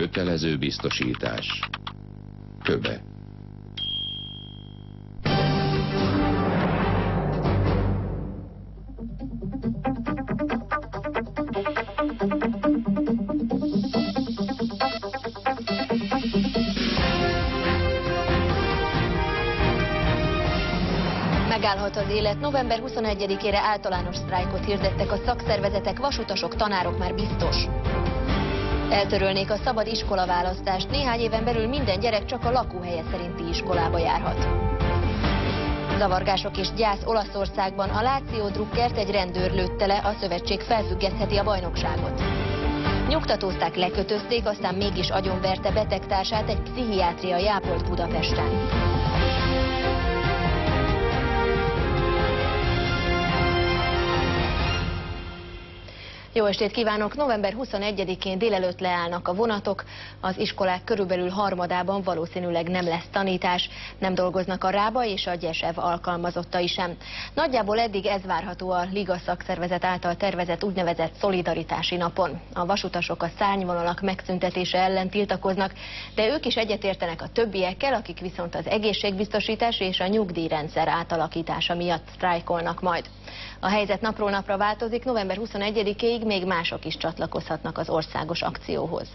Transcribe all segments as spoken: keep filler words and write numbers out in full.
Kötelező biztosítás. Köbe. Megállhat az élet. november huszonegyedikére általános sztrájkot hirdettek a szakszervezetek, vasutasok, tanárok már biztos. Eltörölnék a szabad iskolaválasztást. Néhány éven belül minden gyerek csak a lakóhelye szerinti iskolába járhat. Zavargások és gyász Olaszországban. A Lazio Druckert egy rendőr lőtte le, a szövetség felfüggesztheti a bajnokságot. Nyugtatózták, lekötözték, aztán mégis agyonverte betegtársát egy pszichiátriai ápolt Budapesten. Jó estét kívánok! november huszonegyedikén délelőtt leállnak a vonatok, az iskolák körülbelül harmadában valószínűleg nem lesz tanítás, nem dolgoznak a Rába és a Gyesev alkalmazottai sem. Nagyjából eddig ez várható a Liga szakszervezet által tervezett úgynevezett szolidaritási napon. A vasutasok a szárnyvonalak megszüntetése ellen tiltakoznak, de ők is egyetértenek a többiekkel, akik viszont az egészségbiztosítás és a nyugdíjrendszer átalakítása miatt sztrájkolnak majd. A helyzet napról napra változik, november huszonegyedikéig még mások is csatlakozhatnak az országos akcióhoz.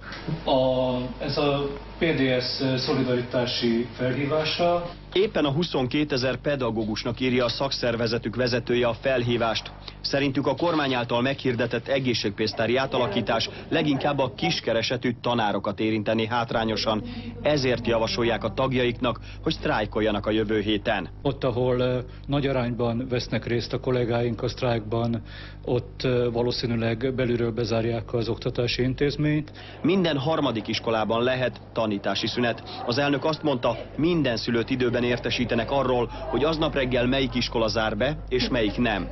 A, ez a pé dé es szolidaritási felhívása. Éppen a huszonkétezer pedagógusnak írja a szakszervezetük vezetője a felhívást. Szerintük a kormány által meghirdetett egészségpénztári átalakítás leginkább a kiskeresetű tanárokat érinteni hátrányosan. Ezért javasolják a tagjaiknak, hogy sztrájkoljanak a jövő héten. Ott, ahol nagy arányban vesznek részt a kollégáink a sztrájkban, ott valószínűleg belülről bezárják az oktatási intézményt. Minden harmadik iskolában lehet tanítási szünet. Az elnök azt mondta, minden szülőt időben értesítenek arról, hogy aznap reggel melyik iskola zár be, és melyik nem.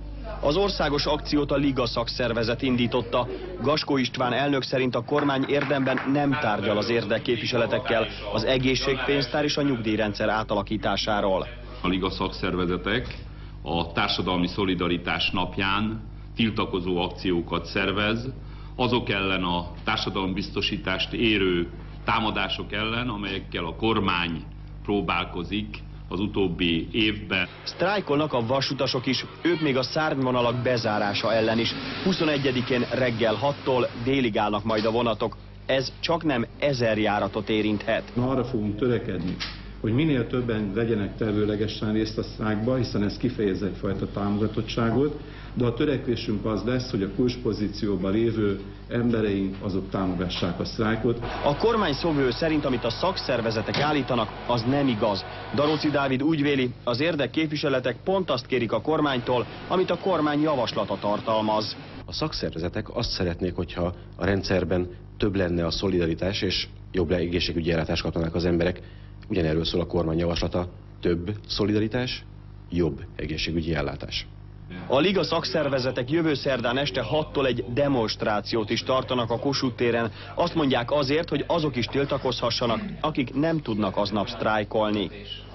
Az országos akciót a Liga szakszervezet indította. Gaskó István elnök szerint a kormány érdemben nem tárgyal az érdekképviseletekkel az egészségpénztár és a nyugdíjrendszer átalakításáról. A Liga szakszervezetek a társadalmi szolidaritás napján tiltakozó akciókat szervez, azok ellen a társadalombiztosítást érő támadások ellen, amelyekkel a kormány próbálkozik az utóbbi évben. Sztrájkolnak a vasutasok is, ők még a szárnyvonalak bezárása ellen is. huszonegyedikén reggel hattól délig állnak majd a vonatok. Ez csak nem ezer járatot érinthet. Arra fogunk törekedni, hogy minél többen vegyenek tervőlegesen részt a sztrájkba, hiszen ez kifejez egyfajta támogatottságot, de a törekvésünk az lesz, hogy a kulcspozícióban lévő embereink azok támogassák a sztrájkot. A kormány szóvivő szerint, amit a szakszervezetek állítanak, az nem igaz. Daróczi Dávid úgy véli, az érdekképviseletek pont azt kérik a kormánytól, amit a kormány javaslata tartalmaz. A szakszervezetek azt szeretnék, hogyha a rendszerben több lenne a szolidaritás és jobb egészségügyi ellátást kapnának az emberek. Ugyanerről szól a kormány javaslata, több szolidaritás, jobb egészségügyi ellátás. A Liga szakszervezetek jövő szerdán este hattól egy demonstrációt is tartanak a Kossuth téren. Azt mondják azért, hogy azok is tiltakozhassanak, akik nem tudnak aznap sztrájkolni.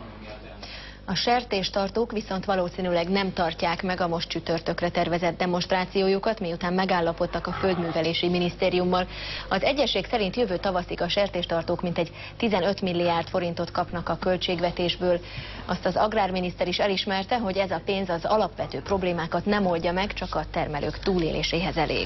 A sertéstartók viszont valószínűleg nem tartják meg a most csütörtökre tervezett demonstrációjukat, miután megállapodtak a Földművelési Minisztériummal. Az egyezség szerint jövő tavaszig a sertéstartók mintegy tizenöt milliárd forintot kapnak a költségvetésből. Azt az agrárminiszter is elismerte, hogy ez a pénz az alapvető problémákat nem oldja meg, csak a termelők túléléséhez elég.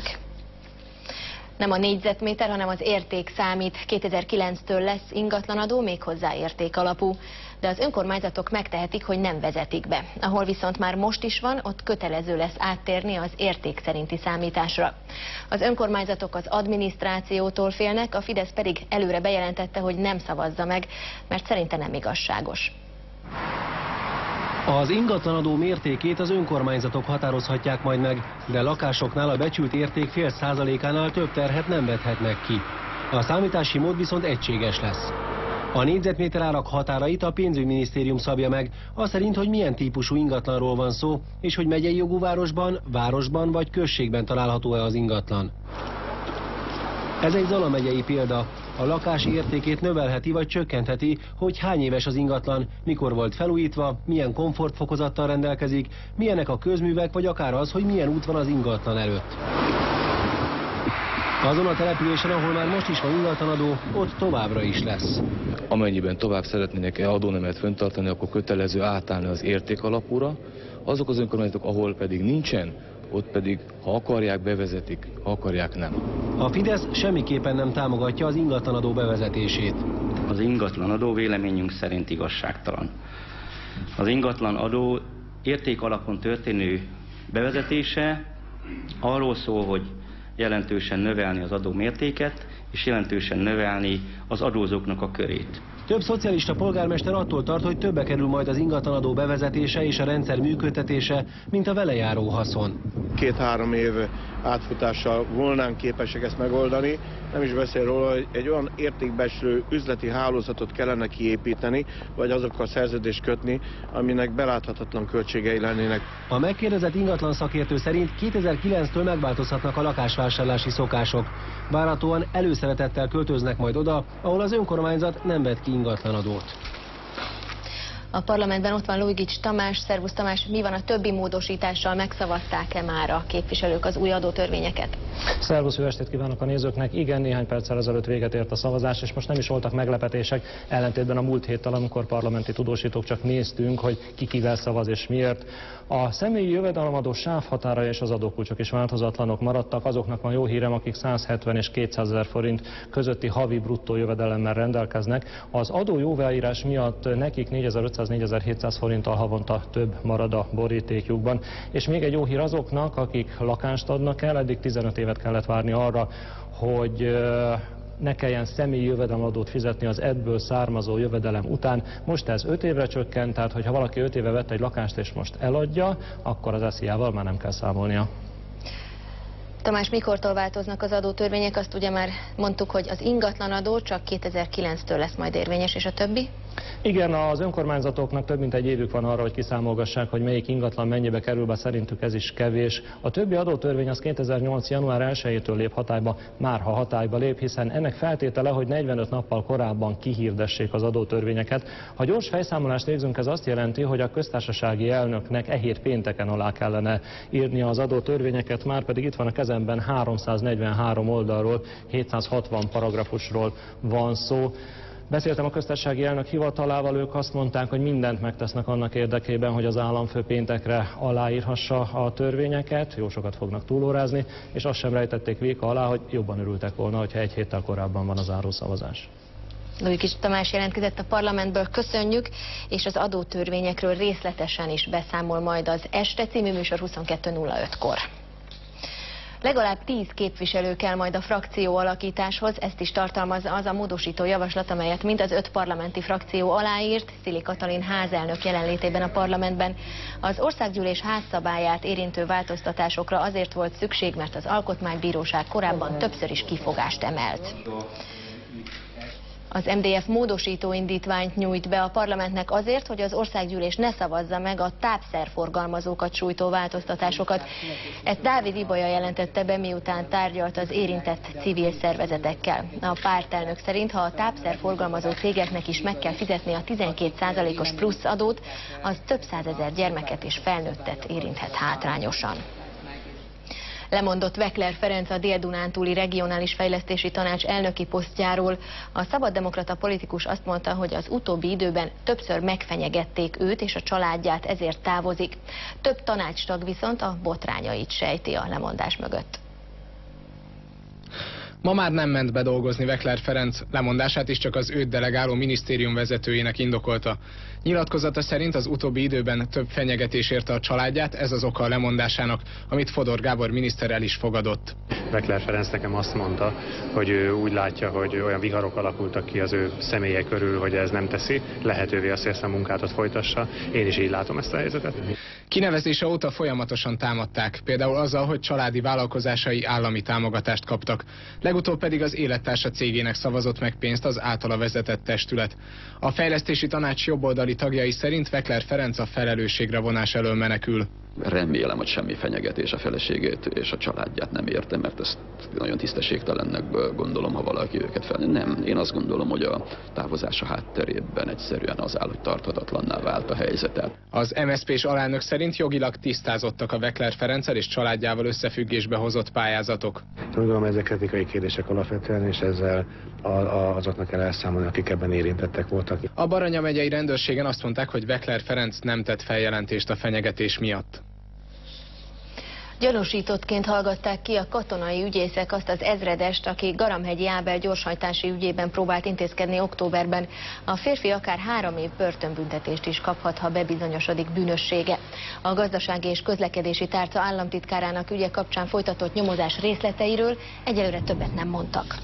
Nem a négyzetméter, hanem az érték számít. kétezer-kilenctől lesz ingatlanadó, méghozzá érték alapú. De az önkormányzatok megtehetik, hogy nem vezetik be. Ahol viszont már most is van, ott kötelező lesz áttérni az érték szerinti számításra. Az önkormányzatok az adminisztrációtól félnek, a Fidesz pedig előre bejelentette, hogy nem szavazza meg, mert szerinte nem igazságos. Az ingatlanadó mértékét az önkormányzatok határozhatják majd meg, de lakásoknál a becsült érték fél százalékánál több terhet nem vethetnek ki. A számítási mód viszont egységes lesz. A négyzetméter árak határait a pénzügyminisztérium szabja meg, az szerint, hogy milyen típusú ingatlanról van szó, és hogy megyei jogú városban, városban vagy községben található-e az ingatlan. Ez egy Zala megyei példa. A lakás értékét növelheti vagy csökkentheti, hogy hány éves az ingatlan, mikor volt felújítva, milyen komfortfokozattal rendelkezik, milyenek a közművek, vagy akár az, hogy milyen út van az ingatlan előtt. Azon a településen, ahol már most is van ingatlanadó, ott továbbra is lesz. Amennyiben tovább szeretnének adónemet fenntartani, akkor kötelező átállni az értékalapúra. Azok az önkormányzatok, ahol pedig nincsen, ott pedig, ha akarják, bevezetik, ha akarják, nem. A Fidesz semmiképpen nem támogatja az ingatlanadó bevezetését. Az ingatlanadó véleményünk szerint igazságtalan. Az ingatlanadó érték alapon történő bevezetése arról szól, hogy jelentősen növelni az adó mértéket, és jelentősen növelni az adózóknak a körét. Több szocialista polgármester attól tart, hogy többe kerül majd az ingatlanadó bevezetése és a rendszer működtetése, mint a vele járó haszon. Két-három év átfutással volnánk képesek ezt megoldani, nem is beszél róla, hogy egy olyan értékbeslő üzleti hálózatot kellene kiépíteni, vagy azokkal szerződést kötni, aminek beláthatatlan költségei lennének. A megkérdezett ingatlan szakértő szerint kétezer-kilenctől megváltozhatnak a lakásvásárlási szokások. Várhatóan előszeretettel költöznek majd oda, ahol az önkormányzat nem vet ki ingatlanadót. A parlamentben ott van Luigics Tamás. Szervusz Tamás, mi van a többi módosítással? Megszavazták-e már a képviselők az új adótörvényeket? Szervusz, jó estét kívánok a nézőknek. Igen, néhány perccel ezelőtt véget ért a szavazás, és most nem is voltak meglepetések, ellentétben a múlt héttel, amikor parlamenti tudósítók csak néztünk, hogy ki kivel szavaz és miért. A személyi jövedelemadó sávhatára és az adókulcsok is változatlanok maradtak. Azoknak van jó hírem, akik száz hetven és kétszázezer forint közötti havi bruttó jövedelemmel rendelkeznek. Az adó jóváírás miatt nekik négyezer-ötszáz - négyezer-hétszáz forinttal havonta több marad a borítékjukban. És még egy jó hír azoknak, akik lakást adnak el, eddig tizenöt évet kellett várni arra, hogy ne kelljen személyi jövedelemadót fizetni az ebből származó jövedelem után. Most ez öt évre csökkent, tehát hogyha valaki öt éve vett egy lakást és most eladja, akkor az es zé á-val már nem kell számolnia. Tamás, mikortól változnak az adótörvények? Azt ugye már mondtuk, hogy az ingatlanadó csak kétezer-kilenctől lesz majd érvényes, és a többi? Igen, az önkormányzatoknak több mint egy évük van arra, hogy kiszámolgassák, hogy melyik ingatlan mennyibe kerül, be szerintük ez is kevés. A többi adótörvény az kétezer-nyolc. január elsejétől lép hatályba, már ha hatályba lép, hiszen ennek feltétele, hogy negyvenöt nappal korábban kihirdessék az adótörvényeket. Ha gyors fejszámolást végzünk, ez azt jelenti, hogy a köztársasági elnöknek e hét pénteken alá kellene írnia az adótörvényeket, már pedig itt van a kezemben háromszáznegyvenhárom oldalról, hétszázhatvan paragrafusról van szó. Beszéltem a köztársasági elnök hivatalával, ők azt mondták, hogy mindent megtesznek annak érdekében, hogy az államfő péntekre aláírhassa a törvényeket, jó sokat fognak túlórázni, és azt sem rejtették véka alá, hogy jobban örültek volna, hogyha egy héttel korábban van az zárószavazás. Luigics Tamás jelentkezett a parlamentből, köszönjük, és az adótörvényekről részletesen is beszámol majd az Este című műsor huszonkettő nulla ötkor. Legalább tíz képviselő kell majd a frakció alakításhoz, ezt is tartalmazza az a módosító javaslat, amelyet mind az öt parlamenti frakció aláírt, Szili Katalin házelnök jelenlétében a parlamentben. Az országgyűlés házszabályát érintő változtatásokra azért volt szükség, mert az Alkotmánybíróság korábban többször is kifogást emelt. Az em dé ef módosító indítványt nyújt be a parlamentnek azért, hogy az országgyűlés ne szavazza meg a tápszerforgalmazókat sújtó változtatásokat. Ezt Dávid Ibolya jelentette be, miután tárgyalt az érintett civil szervezetekkel. A pártelnök szerint, ha a tápszerforgalmazó cégeknek is meg kell fizetni a tizenkét százalékos plusz adót, az több százezer gyermeket és felnőttet érinthet hátrányosan. Lemondott Vekler Ferenc a Dél-Dunántúli Regionális Fejlesztési Tanács elnöki posztjáról. A szabaddemokrata politikus azt mondta, hogy az utóbbi időben többször megfenyegették őt és a családját, ezért távozik. Több tanácstag viszont a botrányait sejti a lemondás mögött. Ma már nem ment bedolgozni Vekler Ferenc, lemondását is csak az őt delegáló minisztérium vezetőjének indokolta. Nyilatkozata szerint az utóbbi időben több fenyegetés érte a családját, ez az oka a lemondásának, amit Fodor Gábor miniszter el is fogadott. Vekler Ferenc nekem azt mondta, hogy ő úgy látja, hogy olyan viharok alakultak ki az ő személye körül, hogy ez nem teszi lehetővé azt, hogy ezt a munkát folytassa. Én is így látom ezt a helyzetet. Kinevezése óta folyamatosan támadták, például azzal, hogy családi vállalkozásai állami támogatást kaptak. Legutóbb pedig az élettársa cégének szavazott meg pénzt az általa vezetett testület. A fejlesztési tanács jobboldali tagjai szerint Vekler Ferenc a felelősségre vonás elől menekül. Remélem, hogy semmi fenyegetés a feleségét és a családját nem érte, mert ezt nagyon tisztességtelennek gondolom, ha valaki őket fel. Nem, én azt gondolom, hogy a távozása hátterében egyszerűen az áll, hogy tarthatatlanná vált a helyzetet. Az em es zé pés alelnök szerint jogilag tisztázottak a Weckler Ferenccel és családjával összefüggésbe hozott pályázatok. Gondolom, ezek etikai kérdések alapvetően, és ezzel a, a, azoknak kell elszámolni, akik ebben érintettek voltak. A Baranya megyei rendőrségen azt mondták, hogy Weckler Ferenc nem tett feljelentést a fenyegetés miatt. Gyanúsítottként hallgatták ki a katonai ügyészek azt az ezredest, aki Garamhegyi Ábel gyorshajtási ügyében próbált intézkedni októberben. A férfi akár három év börtönbüntetést is kaphat, ha bebizonyosodik bűnössége. A gazdasági és közlekedési tárca államtitkárának ügye kapcsán folytatott nyomozás részleteiről egyelőre többet nem mondtak.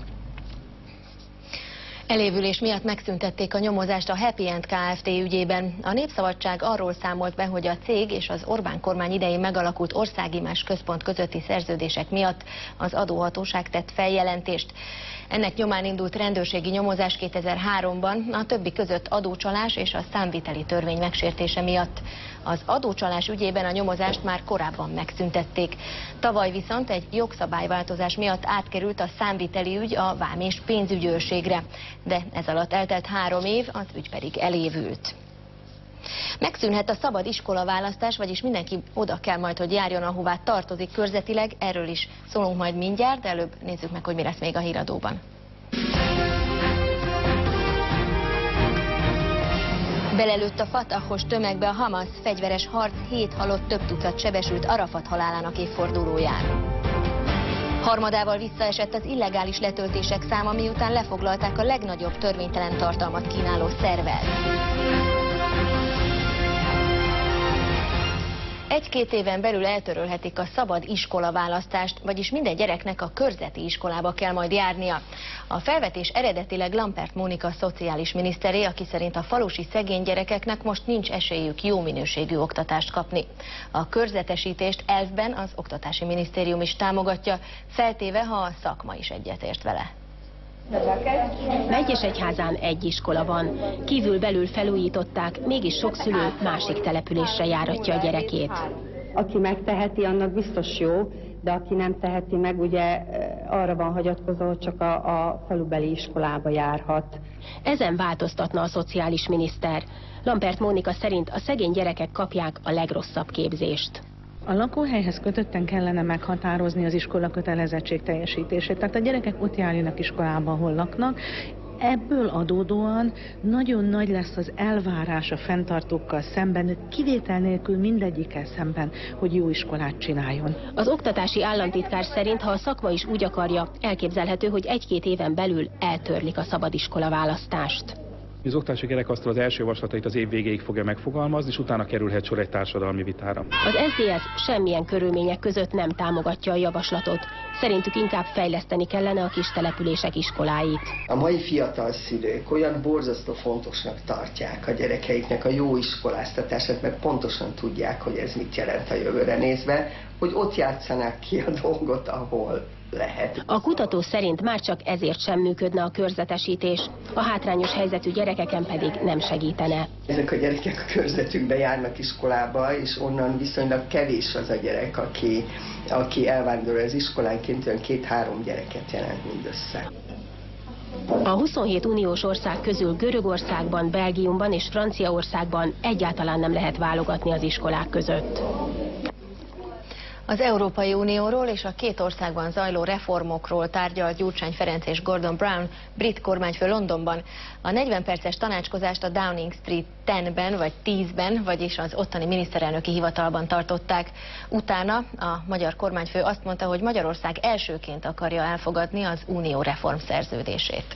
Elévülés miatt megszüntették a nyomozást a Happy End Kft. Ügyében. A Népszabadság arról számolt be, hogy a cég és az Orbán kormány idején megalakult országimás központ közötti szerződések miatt az adóhatóság tett feljelentést. Ennek nyomán indult rendőrségi nyomozás kétezer-háromban, a többi között adócsalás és a számviteli törvény megsértése miatt. Az adócsalás ügyében a nyomozást már korábban megszüntették. Tavaly viszont egy jogszabályváltozás miatt átkerült a számviteli ügy a vám és pénzügyőrségre, de ez alatt eltelt három év, az ügy pedig elévült. Megszűnhet a szabad iskolaválasztás, vagyis mindenki oda kell majd, hogy járjon, ahová tartozik körzetileg. Erről is szólunk majd mindjárt, de előbb nézzük meg, hogy mi lesz még a híradóban. Belelőtt a Fatahos tömegbe a Hamas, fegyveres harc, hét halott, több tucat sebesült Arafat halálának évfordulóján. Harmadával visszaesett az illegális letöltések száma, miután lefoglalták a legnagyobb törvénytelen tartalmat kínáló szervert. Egy-két éven belül eltörölhetik a szabad iskolaválasztást, vagyis minden gyereknek a körzeti iskolába kell majd járnia. A felvetés eredetileg Lampert Mónika szociális miniszteré, aki szerint a falusi szegény gyerekeknek most nincs esélyük jó minőségű oktatást kapni. A körzetesítést elvben az Oktatási Minisztérium is támogatja, feltéve, ha a szakma is egyetért vele. Megyesegyházán egy iskola van. Kívül-belül felújították, mégis sok szülő másik településre járatja a gyerekét. Aki megteheti, annak biztos jó, de aki nem teheti meg, ugye arra van hagyatkozó, hogy csak a, a falubeli iskolába járhat. Ezen változtatna a szociális miniszter. Lampert Mónika szerint a szegény gyerekek kapják a legrosszabb képzést. A lakóhelyhez kötötten kellene meghatározni az iskola kötelezettség teljesítését. Tehát a gyerekek ott járjanak iskolába, ahol laknak. Ebből adódóan nagyon nagy lesz az elvárás a fenntartókkal szemben, kivétel nélkül mindegyikkel szemben, hogy jó iskolát csináljon. Az oktatási államtitkár szerint, ha a szakma is úgy akarja, elképzelhető, hogy egy-két éven belül eltörlik a szabadiskola választást. Az oktatási kerekasztal az első javaslatait az év végéig fogja megfogalmazni, és utána kerülhet sor egy társadalmi vitára. Az es zé es semmilyen körülmények között nem támogatja a javaslatot. Szerintük inkább fejleszteni kellene a kis települések iskoláit. A mai fiatal szülők olyan borzasztó fontosnak tartják a gyerekeiknek a jó iskoláztatását, mert pontosan tudják, hogy ez mit jelent a jövőre nézve, hogy ott játszanak ki a dolgot, ahol lehet. A kutató szerint már csak ezért sem működne a körzetesítés, a hátrányos helyzetű gyerekeken pedig nem segítene. Ezek a gyerekek a körzetükbe járnak iskolába, és onnan viszonylag kevés az a gyerek, aki, aki elvándorol az iskolánként, olyan két-három gyereket jelent mindössze. A huszonhét uniós ország közül Görögországban, Belgiumban és Franciaországban egyáltalán nem lehet válogatni az iskolák között. Az Európai Unióról és a két országban zajló reformokról tárgyalt Gyurcsány Ferenc és Gordon Brown, brit kormányfő Londonban. A negyven perces tanácskozást a Downing Street tízben vagy tízben, vagyis az ottani miniszterelnöki hivatalban tartották. Utána a magyar kormányfő azt mondta, hogy Magyarország elsőként akarja elfogadni az unió reformszerződését.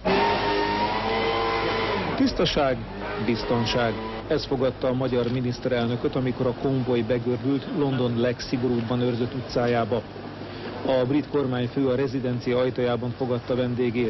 Tisztaság, biztonság. Ez fogadta a magyar miniszterelnököt, amikor a konvoj begördült London legszigorúbban őrzött utcájába. A brit kormányfő a rezidencia ajtajában fogadta vendégét.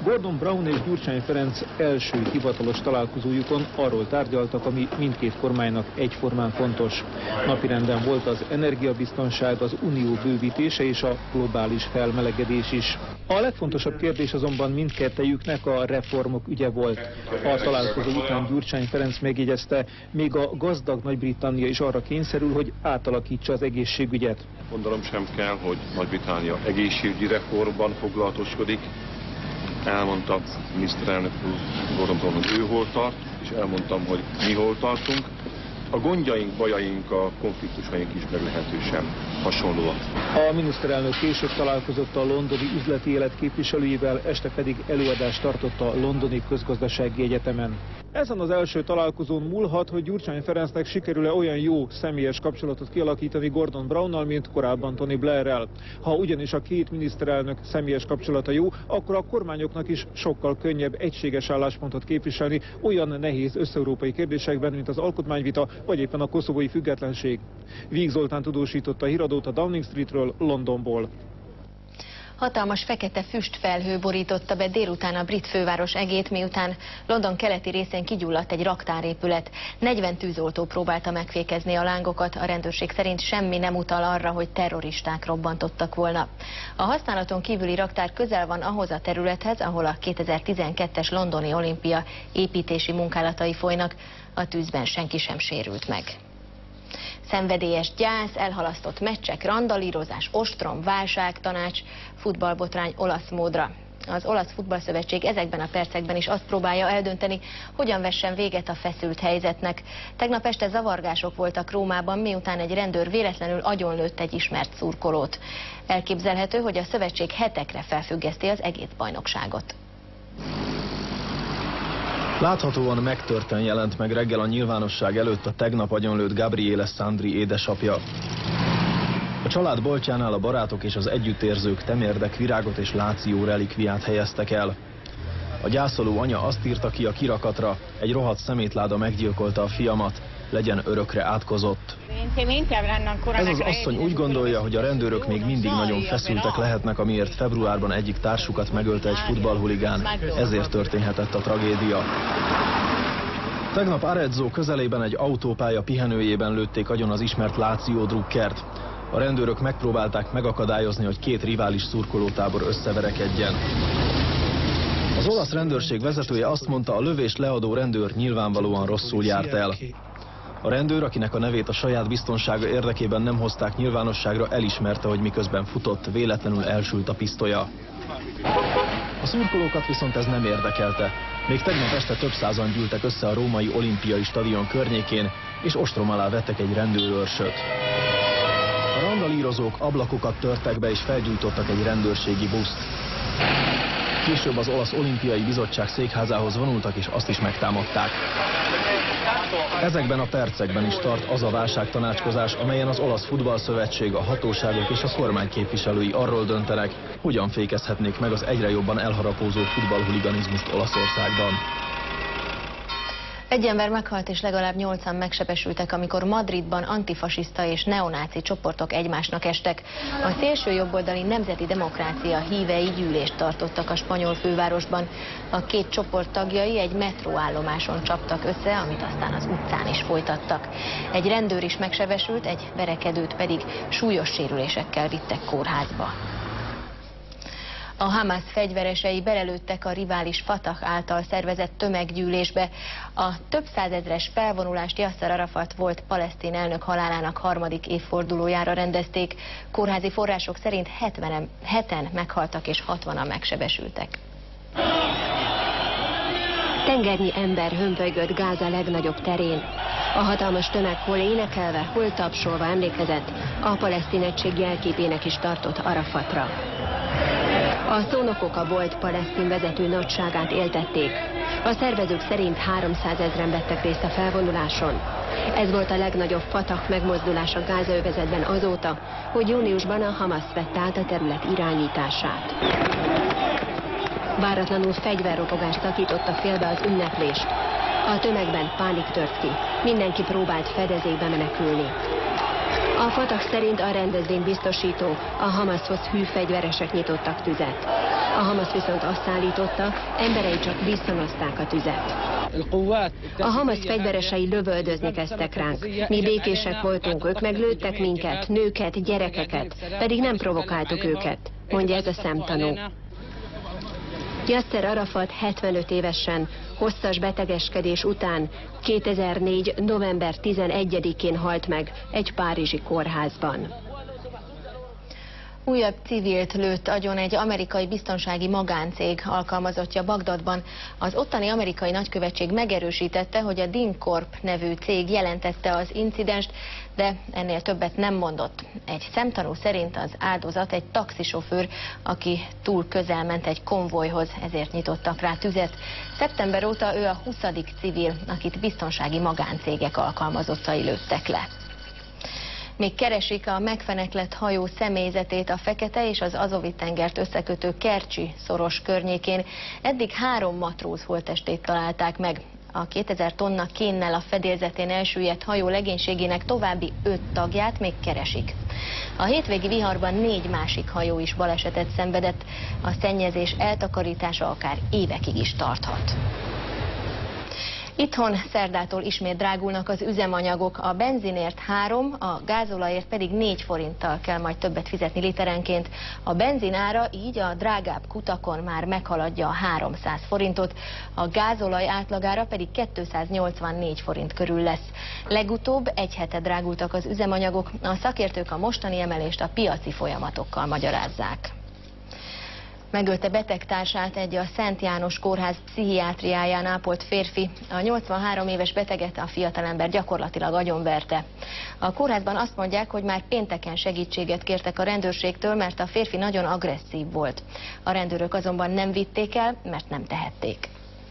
Gordon Brown és Gyurcsány Ferenc első hivatalos találkozójukon arról tárgyaltak, ami mindkét kormánynak egyformán fontos. Napirenden volt az energiabiztonság, az unió bővítése és a globális felmelegedés is. A legfontosabb kérdés azonban mindkettejüknek a reformok ügye volt. A találkozó után Gyurcsány Ferenc megjegyezte, még a gazdag Nagy-Britannia is arra kényszerül, hogy átalakítsa az egészségügyet. Gondolom sem kell, hogy Nagy-Britannia egészségügyi reformban foglalatoskodik. Elmondta miniszterelnök úr Gordon Brown, hogy ő hol tart, és elmondtam, hogy mi hol tartunk. A gondjaink, bajaink, a konfliktusaink is meglehetősen hasonlóak. A miniszterelnök később találkozott a londoni üzleti élet képviselőivel, este pedig előadást tartott a Londoni Közgazdasági Egyetemen. Ezen az első találkozón múlhat, hogy Gyurcsány Ferencnek sikerül-e olyan jó személyes kapcsolatot kialakítani Gordon Brownnal, mint korábban Tony Blairrel. Ha ugyanis a két miniszterelnök személyes kapcsolata jó, akkor a kormányoknak is sokkal könnyebb egységes álláspontot képviselni olyan nehéz összeurópai kérdésekben, mint az alkotmányvita, vagy éppen a koszovói függetlenség. Víg Zoltán tudósította a híradót a Downing Streetről, Londonból. Hatalmas fekete füstfelhő borította be délután a brit főváros egét, miután London keleti részén kigyulladt egy raktárépület. negyven tűzoltó próbálta megfékezni a lángokat, a rendőrség szerint semmi nem utal arra, hogy terroristák robbantottak volna. A használaton kívüli raktár közel van ahhoz a területhez, ahol a kétezer-tizenkettes londoni olimpia építési munkálatai folynak. A tűzben senki sem sérült meg. Szenvedélyes gyász, elhalasztott meccsek, randalírozás, ostrom, válság, tanács, futballbotrány olasz módra. Az Olasz Futballszövetség ezekben a percekben is azt próbálja eldönteni, hogyan vessen véget a feszült helyzetnek. Tegnap este zavargások voltak Rómában, miután egy rendőr véletlenül agyonlőtt egy ismert szurkolót. Elképzelhető, hogy a szövetség hetekre felfüggeszti az egész bajnokságot. Láthatóan megtörten jelent meg reggel a nyilvánosság előtt a tegnap agyonlőtt Gabriele Sandri édesapja. A család boltjánál a barátok és az együttérzők temérdek, virágot és láció relikviát helyeztek el. A gyászoló anya azt írta ki a kirakatra, egy rohadt szemétláda meggyilkolta a fiamat, legyen örökre átkozott. Ez az asszony úgy gondolja, hogy a rendőrök még mindig nagyon feszültek lehetnek, amiért februárban egyik társukat megölte egy futballhuligán, ezért történhetett a tragédia. Tegnap Arezzo közelében egy autópálya pihenőjében lőtték agyon az ismert Lazio drukkert. A rendőrök megpróbálták megakadályozni, hogy két rivális szurkolótábor összeverekedjen. Az olasz rendőrség vezetője azt mondta, a lövést leadó rendőr nyilvánvalóan rosszul járt el. A rendőr, akinek a nevét a saját biztonsága érdekében nem hozták nyilvánosságra, elismerte, hogy miközben futott, véletlenül elsült a pisztolya. A szurkolókat viszont ez nem érdekelte. Még tegnap este több százan gyűltek össze a római olimpiai stadion környékén, és ostrom alá vettek egy rendőrőrsöt. A randalírozók ablakokat törtek be és felgyújtottak egy rendőrségi buszt. Később az olasz olimpiai bizottság székházához vonultak és azt is megtámadták. Ezekben a percekben is tart az a válságtanácskozás, amelyen az Olasz Futballszövetség, a hatóságok és a kormány képviselői arról döntenek, hogyan fékezhetnék meg az egyre jobban elharapózó futballhuliganizmust Olaszországban. Egy ember meghalt és legalább nyolcan megsebesültek, amikor Madridban antifasiszta és neonáci csoportok egymásnak estek. A szélső jobboldali Nemzeti Demokrácia hívei gyűlést tartottak a spanyol fővárosban. A két csoport tagjai egy metróállomáson csaptak össze, amit aztán az utcán is folytattak. Egy rendőr is megsebesült, egy verekedőt pedig súlyos sérülésekkel vittek kórházba. A Hamas fegyveresei belelőttek a rivális Fatah által szervezett tömeggyűlésbe. A több százezres felvonulást Yasser Arafat volt palesztin elnök halálának harmadik évfordulójára rendezték. Kórházi források szerint hetvenen, heten meghaltak és hatvanan megsebesültek. Tengernyi ember hömpölygött Gáza legnagyobb terén. A hatalmas tömeg hol énekelve, hol tapsolva emlékezett, a palesztin egység jelképének is tartott Arafatra. A szónokok a volt palesztin vezető nagyságát éltették. A szervezők szerint háromszázezren vettek részt a felvonuláson. Ez volt a legnagyobb Fatah megmozdulás a Gázaövezetben azóta, hogy júniusban a Hamas vette át a terület irányítását. Váratlanul fegyverropogás szakította félbe az ünneplést. A tömegben pánik tört ki, mindenki próbált fedezékbe menekülni. A Fatah szerint a rendezvénybiztosító, a Hamashoz hű fegyveresek nyitottak tüzet. A Hamas viszont azt állította, emberei csak visszanozták a tüzet. A Hamas fegyveresei lövöldözni kezdtek ránk. Mi békések voltunk, ők meg lőttek minket, nőket, gyerekeket, pedig nem provokáltuk őket, mondja ez a szemtanú. Yasser Arafat hetvenöt évesen, hosszas betegeskedés után kétezer-négy. november tizenegyedikén halt meg egy párizsi kórházban. Újabb civilt lőtt agyon egy amerikai biztonsági magáncég alkalmazottja Bagdadban. Az ottani amerikai nagykövetség megerősítette, hogy a DynCorp nevű cég jelentette az incidenst, de ennél többet nem mondott. Egy szemtanú szerint az áldozat egy taxisofőr, aki túl közel ment egy konvojhoz, ezért nyitottak rá tüzet. Szeptember óta ő a huszadik civil, akit biztonsági magáncégek alkalmazottai lőttek le. Még keresik a megfeneklett hajó személyzetét a Fekete és az Azovi-tengert összekötő Kercsi szoros környékén. Eddig három matróz holttestét találták meg. A kétezer tonna kénnel a fedélzetén elsüllyedt hajó legénységének további öt tagját még keresik. A hétvégi viharban négy másik hajó is balesetet szenvedett. A szennyezés eltakarítása akár évekig is tarthat. Itthon szerdától ismét drágulnak az üzemanyagok, a benzinért három, a gázolajért pedig négy forinttal kell majd többet fizetni literenként. A benzin ára így a drágább kutakon már meghaladja a háromszáz forintot, a gázolaj átlagára pedig kétszáznyolcvannégy forint körül lesz. Legutóbb egy hete drágultak az üzemanyagok, a szakértők a mostani emelést a piaci folyamatokkal magyarázzák. Megölte betegtársát egy a Szent János Kórház pszichiátriáján ápolt férfi. A nyolcvanhárom éves beteget a fiatalember gyakorlatilag agyonverte. A kórházban azt mondják, hogy már pénteken segítséget kértek a rendőrségtől, mert a férfi nagyon agresszív volt. A rendőrök azonban nem vitték el, mert nem tehették.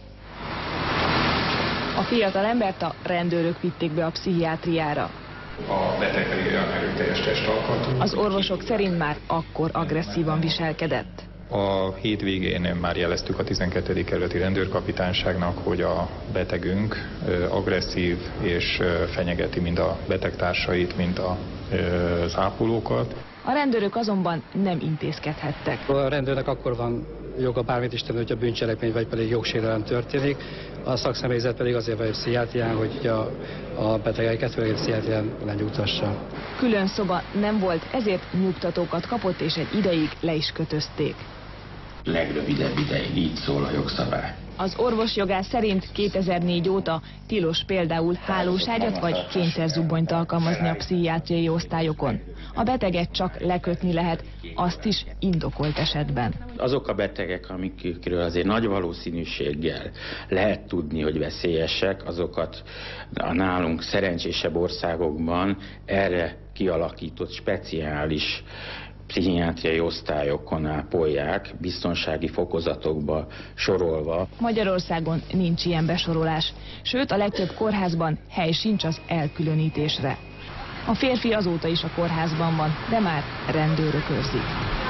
A fiatalembert a rendőrök vitték be a pszichiátriára. A beteg pedig olyan erőteljes testalkatú. Az orvosok szerint már akkor agresszívan viselkedett. A hétvégén már jeleztük a tizenkettedik kerületi rendőrkapitányságnak, hogy a betegünk agresszív és fenyegeti mind a betegtársait, mind az ápolókat. A rendőrök azonban nem intézkedhettek. A rendőrnek akkor van joga bármit is tenni, hogy a bűncselekmény vagy pedig jogsérelem történik. A szakszemélyzet pedig azért vagy a pszichiátrián, hogy a, a betegeiket főleg a pszichiátrián lenyugtassa. Külön szoba nem volt, ezért nyugtatókat kapott és egy ideig le is kötözték. Legrövidebb ideig, így szól a jogszabály. Az orvosjogász szerint kétezer-négy óta tilos például hálóságyat vagy kényszerzubbonyt alkalmazni a pszichiátriai osztályokon. A beteget csak lekötni lehet, azt is indokolt esetben. Azok a betegek, amikről azért nagy valószínűséggel lehet tudni, hogy veszélyesek, azokat a nálunk szerencsésebb országokban erre kialakított speciális pszichiátriai osztályokon ápolják, biztonsági fokozatokba sorolva. Magyarországon nincs ilyen besorolás, sőt a legtöbb kórházban hely sincs az elkülönítésre. A férfi azóta is a kórházban van, de már rendőrök őrzik.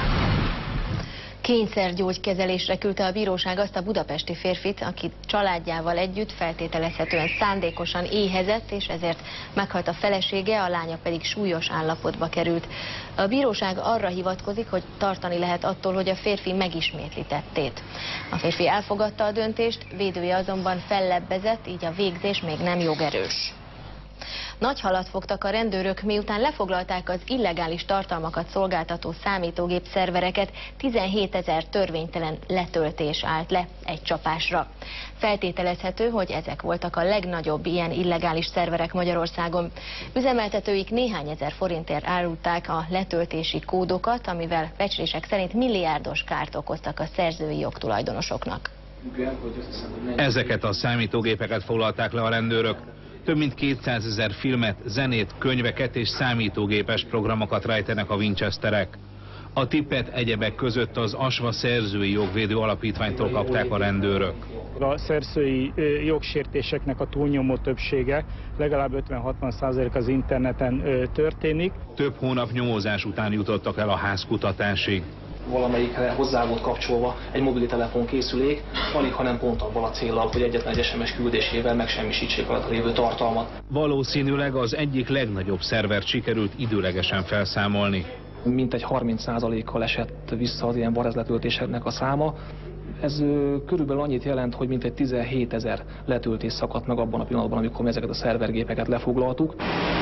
Kényszergyógykezelésre küldte a bíróság azt a budapesti férfit, aki családjával együtt feltételezhetően szándékosan éhezett, és ezért meghalt a felesége, a lánya pedig súlyos állapotba került. A bíróság arra hivatkozik, hogy tartani lehet attól, hogy a férfi megismétli tettét. A férfi elfogadta a döntést, védője azonban fellebbezett, így a végzés még nem jogerős. Nagy halat fogtak a rendőrök, miután lefoglalták az illegális tartalmakat szolgáltató számítógép szervereket, tizenhétezer törvénytelen letöltés állt le egy csapásra. Feltételezhető, hogy ezek voltak a legnagyobb ilyen illegális szerverek Magyarországon. Üzemeltetőik néhány ezer forintért árulták a letöltési kódokat, amivel becslések szerint milliárdos kárt okoztak a szerzői jogtulajdonosoknak. Ezeket a számítógépeket foglalták le a rendőrök. Több mint kétszázezer filmet, zenét, könyveket és számítógépes programokat rejtenek a Winchesterek. A tippet egyebek között az Asva Szerzői Jogvédő Alapítványtól kapták a rendőrök. A szerzői jogsértéseknek a túlnyomó többsége, legalább ötven-hatvan százalék az interneten történik. Több hónap nyomozás után jutottak el a házkutatásig. valamelyikre hozzá volt kapcsolva egy mobiltelefon készülék, alig hanem pont abban a céllal, hogy egyetlen egy es em es küldésével megsemmisítsék alatt lévő tartalmat. Valószínűleg az egyik legnagyobb szervert sikerült időlegesen felszámolni. Mintegy harminc százalékkal esett vissza az ilyen varázsletöltéseknek a száma. Ez ö, körülbelül annyit jelent, hogy mintegy tizenhétezer letöltés szakadt meg abban a pillanatban, amikor mi ezeket a szervergépeket lefoglaltuk.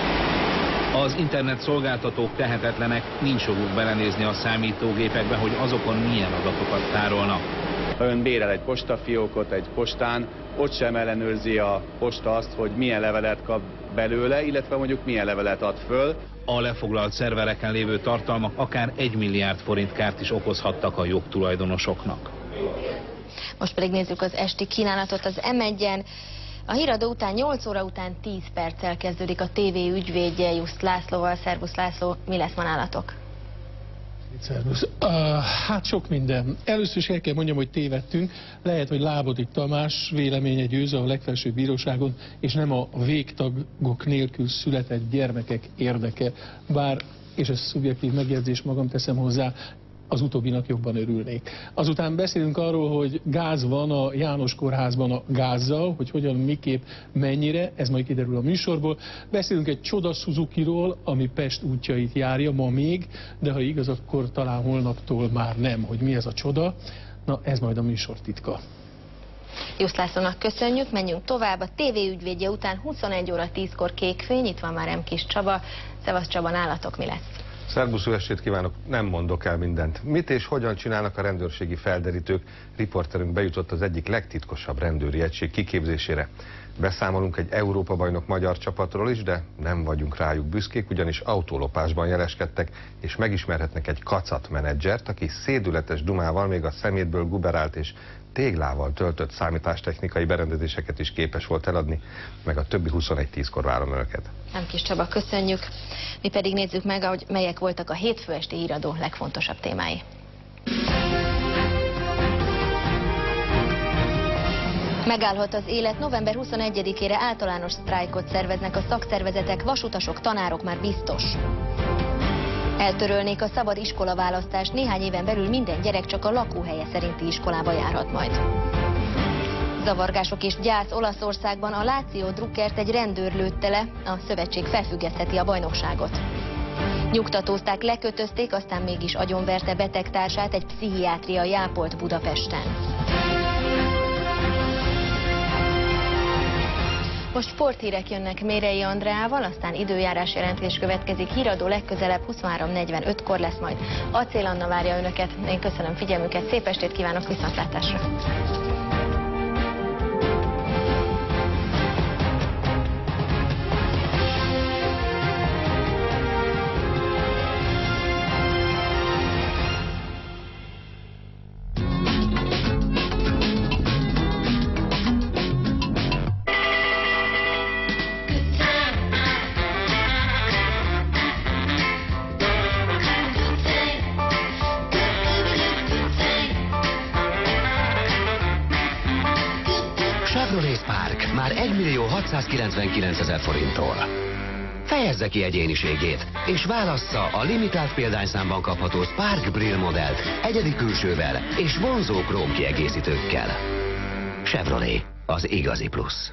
Az internet szolgáltatók tehetetlenek, nincs joguk belenézni a számítógépekbe, hogy azokon milyen adatokat tárolnak. Ha ön bérel egy postafiókot egy postán, ott sem ellenőrzi a posta azt, hogy milyen levelet kap belőle, illetve mondjuk milyen levelet ad föl. A lefoglalt szervereken lévő tartalmak akár egy milliárd forint kárt is okozhattak a jogtulajdonosoknak. Most pedig nézzük az esti kínálatot az em egyen. A híradó után nyolc óra után tíz perccel kezdődik a tévé ügyvédje Just Lászlóval. Szervusz László, mi lesz ma nálatok? Szervusz. Uh, hát sok minden. Először is el kell mondjam, hogy tévedtünk. Lehet, hogy Lábodi Tamás véleménye győz a legfelsőbb bíróságon, és nem a végtagok nélkül született gyermekek érdeke. Bár, és ez szubjektív megjegyzés, magam teszem hozzá, az utóbbinak jobban örülnék. Azután beszélünk arról, hogy gáz van a János Kórházban a gázzal, hogy hogyan, miképp, mennyire, ez majd kiderül a műsorból. Beszélünk egy csoda Suzukiról, ami Pest útjait járja ma még, de ha igaz, akkor talán holnaptól már nem, hogy mi ez a csoda. Na, ez majd a műsor titka. Just Lászlónak köszönjük, menjünk tovább. A tévé ügyvédje után huszonegy óra tízkor Kékfény, itt van már M. Kis Csaba. Szevasz Csaba, nálatok mi lesz? Szerbusz, jó estét kívánok! Nem mondok el mindent. Mit és hogyan csinálnak a rendőrségi felderítők? Riporterünk bejutott az egyik legtitkosabb rendőri egység kiképzésére. Beszámolunk egy Európa-bajnok magyar csapatról is, de nem vagyunk rájuk büszkék, ugyanis autólopásban jeleskedtek, és megismerhetnek egy kacat menedzsert, aki szédületes dumával még a szemétből guberált és téglával töltött számítástechnikai berendezéseket is képes volt eladni, meg a többi huszonegy tízkor várom önöket. Nem Kis Csaba, köszönjük. Mi pedig nézzük meg, hogy melyek voltak a hétfő esti híradó legfontosabb témái. Megállhat az élet, november huszonegyedikére általános sztrájkot szerveznek a szakszervezetek, vasutasok, tanárok már biztos. Eltörölnék a szabad iskolaválasztást, néhány éven belül minden gyerek csak a lakóhelye szerinti iskolába járhat majd. Zavargások és gyász Olaszországban, a Lazio Druckert egy rendőr lőtte le, a szövetség felfüggesztheti a bajnokságot. Nyugtatózták, lekötözték, aztán mégis agyonverte betegtársát egy pszichiátriai ápolt Budapesten. Most sporthírek jönnek Mérei Andreával, aztán időjárás jelentés következik. Híradó legközelebb huszonhárom negyvenötkor lesz majd. Acél Anna várja önöket. Én köszönöm figyelmüket, szép estét kívánok, viszontlátásra! hatszázkilencvenkilencezer forinttól. Fejezze ki egyéniségét, és válassza a limitált példányszámban kapható Spark Brill modellt egyedi külsővel és vonzó króm kiegészítőkkel. Chevrolet, az igazi plusz.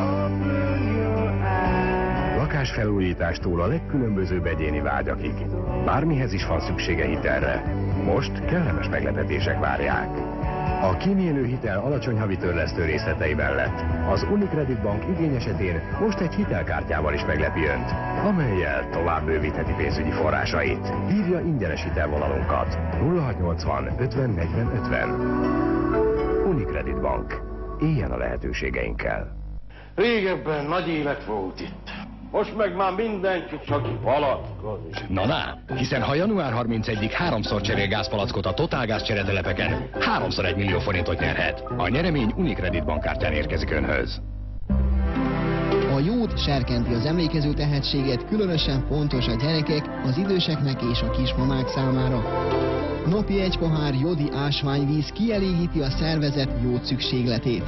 Lakásfelújítástól a legkülönbözőbb egyéni vágyakig. Bármihez is van szüksége hitelre. Most kellemes meglepetések várják. A kímélő hitel alacsony havi törlesztő részleteiben lett. Az Unicredit Bank igény esetén most egy hitelkártyával is meglepi önt, amellyel tovább bővítheti pénzügyi forrásait. Hívja ingyenes hitelvonalunkat nulla hatszáznyolcvan ötven negyven ötven. Unicredit Bank. Éljen a lehetőségeinkkel. Régebben nagy élet volt itt. Most meg már mindenki csak palackozik. Na na, hiszen ha január harmincegyedikéig háromszor cserél gázpalackot a Totálgáz cseretelepeken, háromszor egy millió forintot nyerhet. A nyeremény Unicredit bankkártyán érkezik önhöz. A jód serkenti az emlékező tehetséget, különösen fontos a gyerekek, az időseknek és a kismamák számára. Napi egy pohár jodi ásványvíz kielégíti a szervezet jód szükségletét.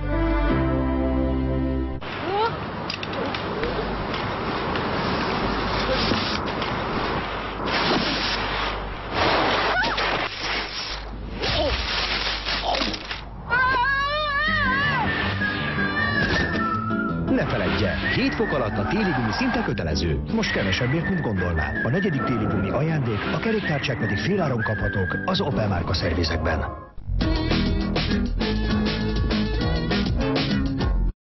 feledje, hét fok alatt a téli gumi szinte kötelező. Most kevesebbért, mint gondolná. A negyedik téli gumi ajándék, a keréktárcsák pedig féláron kaphatók az Opel márka szervizekben.